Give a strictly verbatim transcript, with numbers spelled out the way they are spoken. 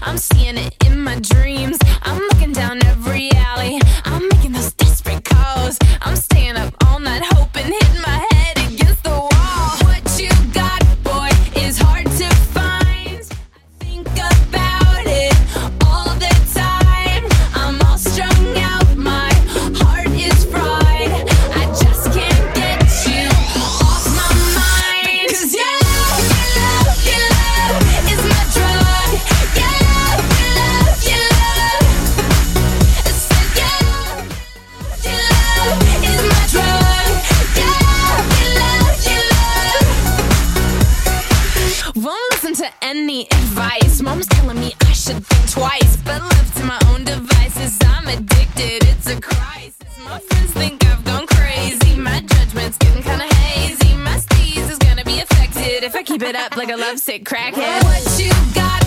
I'm seeing it in my dreams. I'm looking down every alley. I'm making those desperate calls. I'm staying up all night hoping, hitting my head against the wall. What you got, boy, is hard to find. I think about it all the time. I'm all strung out, my heart is fried. I just can't get you off my mind. 'Cause your love, your love, your love is my drug. Your love, your love, your love. I said your love, your love is my drug. Your love, your love, your love. Won't listen to any advice. Mom's telling me I should think twice, but left to my own devices, I'm addicted. It's a crisis. My friends think I've gone crazy. My judgment's getting kinda hazy. My steez is gonna be affected if I keep it up like a lovesick crackhead. What you got?